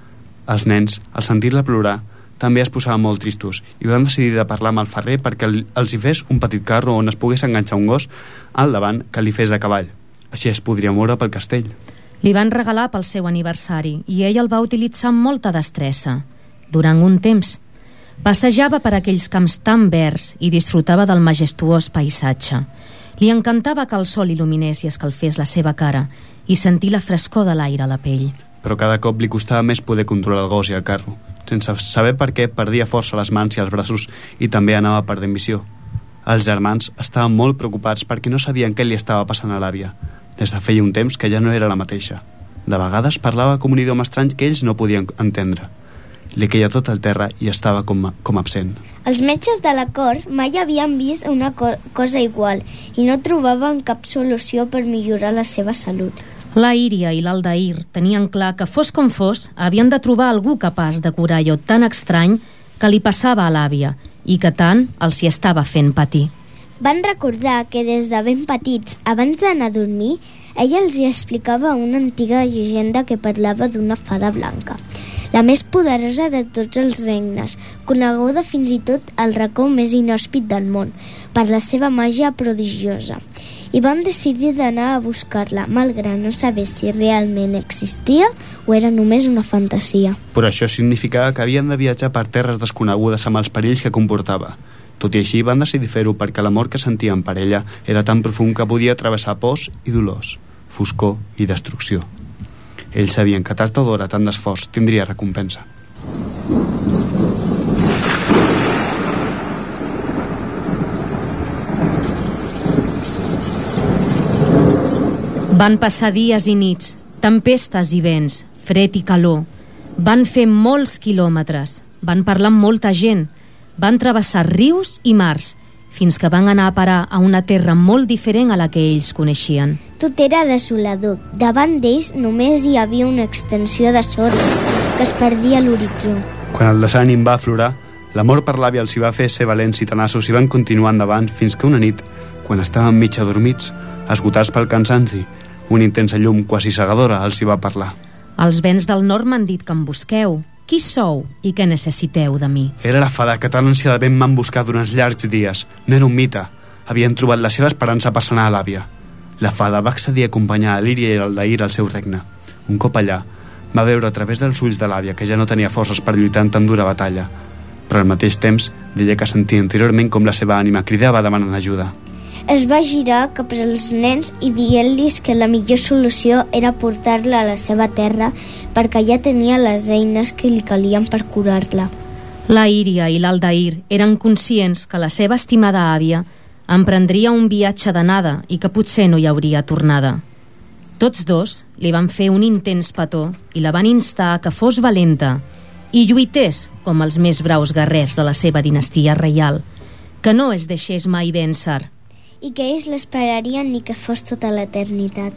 Els nens, al sentir-la plorar, també es posaven molt tristos i van decidir de parlar amb el ferrer perquè els hi fes un petit carro on es pogués enganxar un gos al davant que li fes de cavall. Així es podria moure pel castell. Li van regalar pel seu aniversari i ell el va utilitzar amb molta destressa. Durant un temps, passejava per aquells camps tan verds i disfrutava del majestuós paisatge. Li encantava que el sol il·luminés i escalfés la seva cara i sentir la frescor de l'aire a la pell. Però cada cop li costava més poder controlar el gos i el carro. Sense saber per què, perdia força les mans i els braços i també anava perdent visió. Els germans estaven molt preocupats perquè no sabien què li estava passant a l'àvia. Des de feia un temps que ja no era la mateixa. De vegades parlava com un idioma estrany que ells no podien entendre. Li queia tot al terra i estava com, com absent. Els metges de la cort mai havien vist una co cosa igual i no trobaven cap solució per millorar la seva salut. La Íria i l'Aldair tenien clar que, fos com fos, havien de trobar algú capaç de curar allò tan estrany que li passava a l'àvia i que tant els hi estava fent patir. Van recordar que des de ben petits, abans d'anar a dormir, ella els hi explicava una antiga llegenda que parlava d'una fada blanca, la més poderosa de tots els regnes, coneguda fins i tot al racó més inhòspit del món, per la seva màgia prodigiosa. I van decidir d'anar a buscar-la, malgrat no saber si realment existia o era només una fantasia. Però això significava que havien de viatjar per terres desconegudes amb els perills que comportava. Tot i així van decidir fer-ho perquè l'amor que sentien per ella era tan profund que podia travessar pors i dolors, foscor i destrucció. Ells sabien que tard o d'hora tant d'esforç tindria recompensa. Van passar dies i nits, tempestes i vents, fred i calor. Van fer molts quilòmetres, van parlar amb molta gent, van travessar rius i mars, fins que van anar a parar a una terra molt diferent a la que ells coneixien. Tot era desolador. Davant d'ells només hi havia una extensió de sorra que es perdia a l'horitzó. Quan el desànim va aflorar, l'amor per l'àvia els hi va fer ser valents i tenaços i van continuar endavant fins que una nit, quan estaven mig adormits, esgotats pel cansanci, una intensa llum quasi cegadora els hi va parlar. Els vents del nord m'han dit que em busqueu. Qui sou i què necessiteu de mi? Era la fada que tan ansiadament m'han buscat durant llargs dies. No era un mite. Havien trobat la seva esperança per sanar a l'àvia. La fada va accedir a acompanyar a l'Íria i l'Aldair al seu regne. Un cop allà, va veure a través dels ulls de l'àvia que ja no tenia forces per lluitar en tan dura batalla. Però al mateix temps, deia que sentia anteriorment com la seva ànima cridava demanant ajuda. Es va girar cap als nens i dient-los que la millor solució era portar-la a la seva terra perquè ja tenia les eines que li calien per curar-la. La Íria i l'Aldair eren conscients que la seva estimada àvia emprendria un viatge d'anada i que potser no hi hauria tornada. Tots dos li van fer un intens petó i la van instar que fos valenta i lluités com els més braus guerrers de la seva dinastia reial, que no es deixés mai vèncer, i que ells l'esperarien ni que fos tota l'eternitat.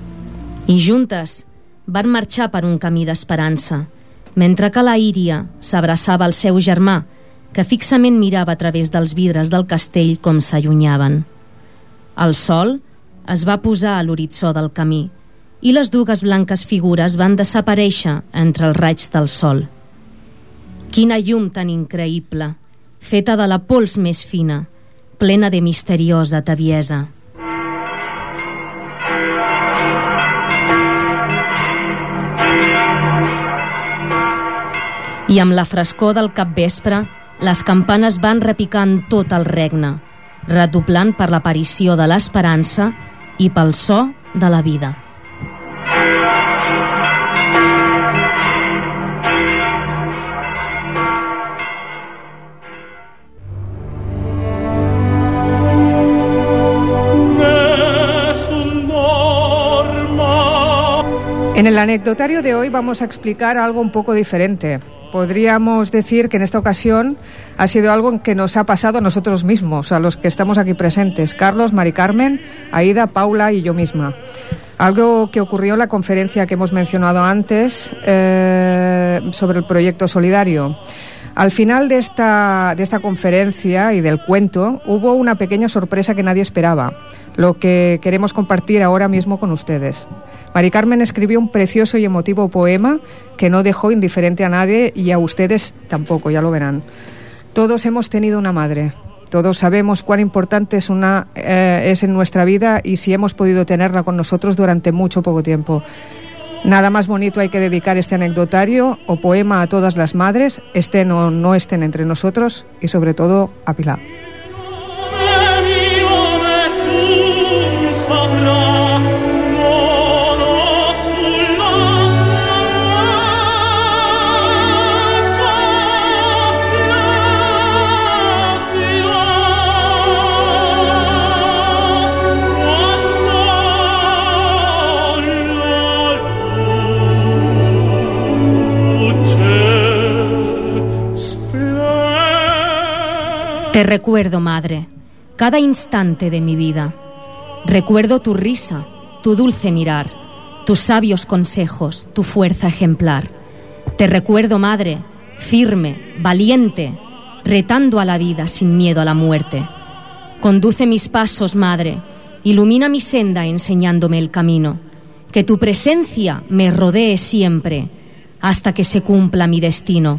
I juntes van marxar per un camí d'esperança, mentre que la Íria s'abraçava al seu germà, que fixament mirava a través dels vidres del castell com s'allunyaven. El sol es va posar a l'horitzó del camí i les dues blanques figures van desaparèixer entre els raigs del sol. Quina llum tan increïble, feta de la pols més fina, plena de misteriosa tebiesa. I amb la frescor del capvespre, les campanes van repicar en tot el regne, redoblant per l'aparició de l'esperança i pel so de la vida. En el anecdotario de hoy vamos a explicar algo un poco diferente. Podríamos decir que en esta ocasión ha sido algo que nos ha pasado a nosotros mismos, a los que estamos aquí presentes, Carlos, Mari Carmen, Aida, Paula y yo misma. Algo que ocurrió en la conferencia que hemos mencionado antes eh, sobre el proyecto solidario. Al final de esta, de esta conferencia y del cuento hubo una pequeña sorpresa que nadie esperaba, lo que queremos compartir ahora mismo con ustedes. Mari Carmen escribió un precioso y emotivo poema que no dejó indiferente a nadie y a ustedes tampoco, ya lo verán. Todos hemos tenido una madre, todos sabemos cuán importante es, una, eh, es en nuestra vida y si hemos podido tenerla con nosotros durante mucho poco tiempo. Nada más bonito hay que dedicar este anecdotario o poema a todas las madres, estén o no estén entre nosotros, y sobre todo a Pilar. Cielo Te recuerdo, madre, cada instante de mi vida. Recuerdo tu risa, tu dulce mirar, tus sabios consejos, tu fuerza ejemplar. Te recuerdo, madre, firme, valiente, retando a la vida sin miedo a la muerte. Conduce mis pasos, madre, ilumina mi senda enseñándome el camino. Que tu presencia me rodee siempre hasta que se cumpla mi destino.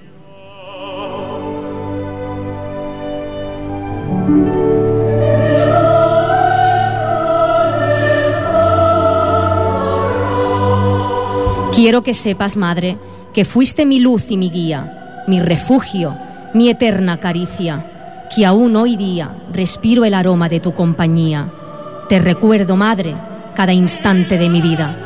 Quiero que sepas, madre, que fuiste mi luz y mi guía, mi refugio, mi eterna caricia, que aún hoy día respiro el aroma de tu compañía. Te recuerdo, madre, cada instante de mi vida.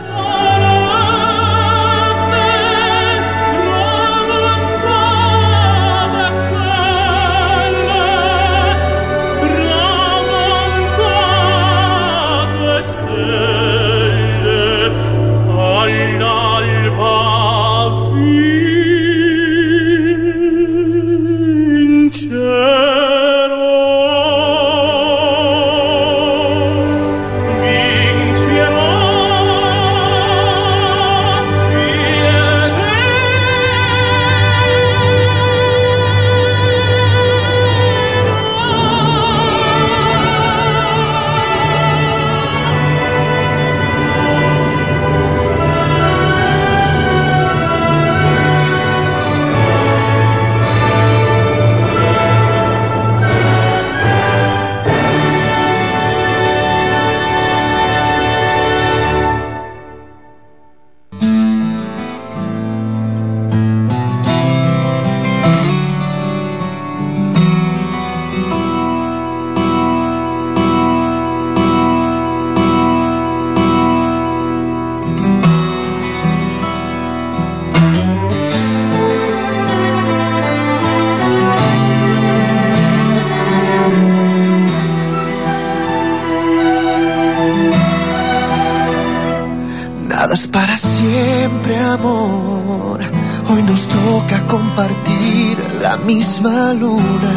Nada es para siempre, amor. Hoy nos toca compartir la misma luna.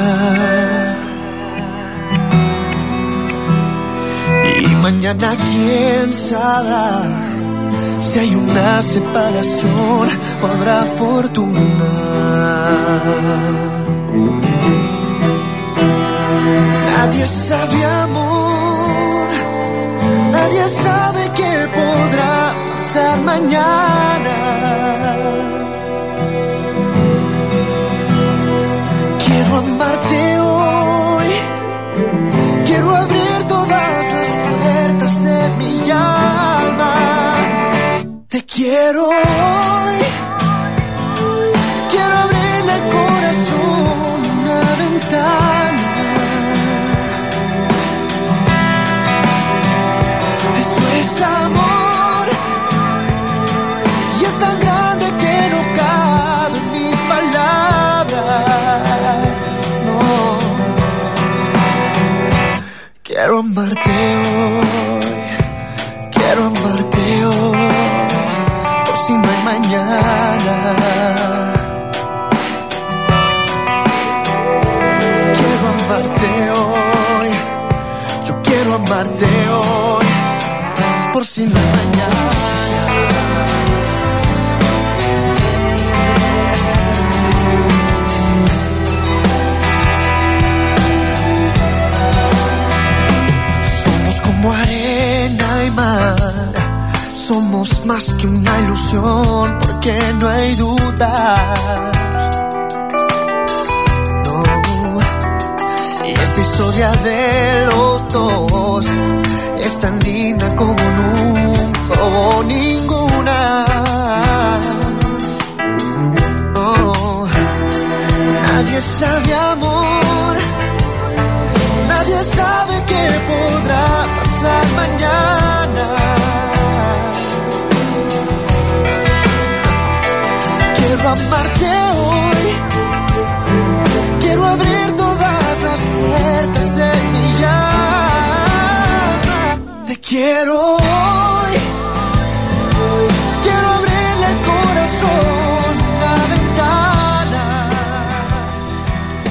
Y mañana quién sabrá si hay una separación o habrá fortuna. Nadie sabe, amor, nadie sabe qué podrá pasar mañana. Quiero amarte hoy, quiero abrir todas las puertas de mi alma. Te quiero hoy, quiero abrirle al corazón una ventana. Esto es amor y es tan grande que no cabe en mis palabras. No, quiero amarte hoy, quiero amarte hoy, por si no hay mañana. Quiero amarte hoy, yo quiero amarte hoy, por si no hay mañana. Somos como arena y mar, somos más que una ilusión, porque no hay duda. No, y esta historia de los dos es tan linda como nunca hubo ninguna. No, nadie sabe, amor, nadie sabe qué podrá pasar mañana. Quiero amarte hoy, quiero abrir todas las puertas de mi alma. Te quiero hoy, quiero abrirle el corazón una ventana.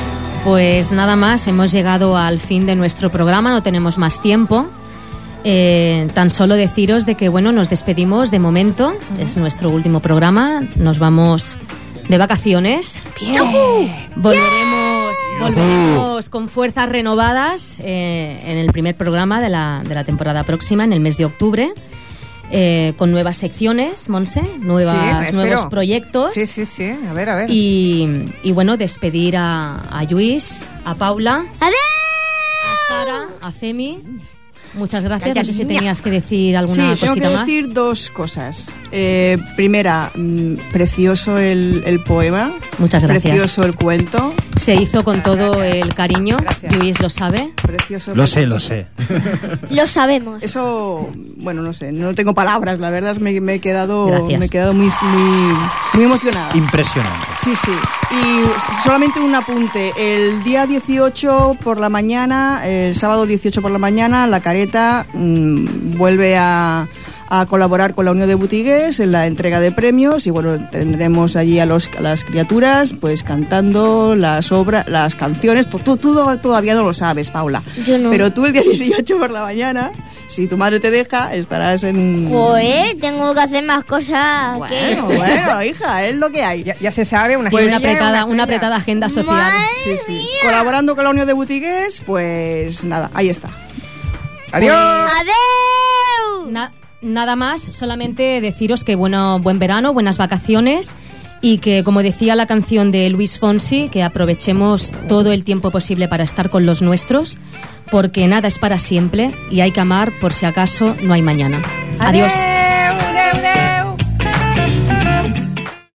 Pues nada más, hemos llegado al fin de nuestro programa, no tenemos más tiempo. Eh, tan solo deciros de que, bueno, nos despedimos de momento, es nuestro último programa, nos vamos de vacaciones. Bien. Volveremos, volveremos con fuerzas renovadas eh, en el primer programa de la, de la temporada próxima, en el mes de octubre. Eh, con nuevas secciones, Montse, nuevas, sí, nuevos proyectos. Sí, sí, sí, a ver, a ver. Y, y bueno, despedir a, a Lluís, a Paula, ¡Adiós! a Sara, a Femi. Muchas gracias. Calla, No sé si niña. tenías que decir alguna Sí, tengo cosita que más. decir dos cosas. Eh, primera, mm, precioso el, el poema. Muchas gracias. Precioso el cuento. Se hizo con todo el cariño. Gracias. Lluís lo sabe. Precioso. Lo sé, lo sé. Lo sabemos. Eso, bueno, no sé, no tengo palabras, la verdad me, me he quedado, Gracias. me he quedado muy, muy, muy emocionada. Impresionante. Sí, sí. Y solamente un apunte. El día dieciocho por la mañana, el sábado dieciocho por la mañana, la Careta mmm, vuelve a, a colaborar con la Unión de Botiguers en la entrega de premios y bueno, tendremos allí a, los, a las criaturas pues cantando las obras, las canciones. Tú, tú, tú todavía no lo sabes, Paula. Yo no. Pero tú el día dieciocho por la mañana, si tu madre te deja, estarás en... Joder, tengo que hacer más cosas. que... Bueno, bueno, hija, es lo que hay. Ya, ya se sabe, una, Pues una estrella, apretada, una una estrella. apretada agenda social. Madre Sí, sí. mía. Colaborando con la Unión de Botiguers, pues nada, ahí está. Adiós. ¡Adiós! Na- nada más, solamente deciros que bueno, buen verano, buenas vacaciones y que, como decía la canción de Luis Fonsi, que aprovechemos todo el tiempo posible para estar con los nuestros, porque nada es para siempre y hay que amar por si acaso no hay mañana. Adiós.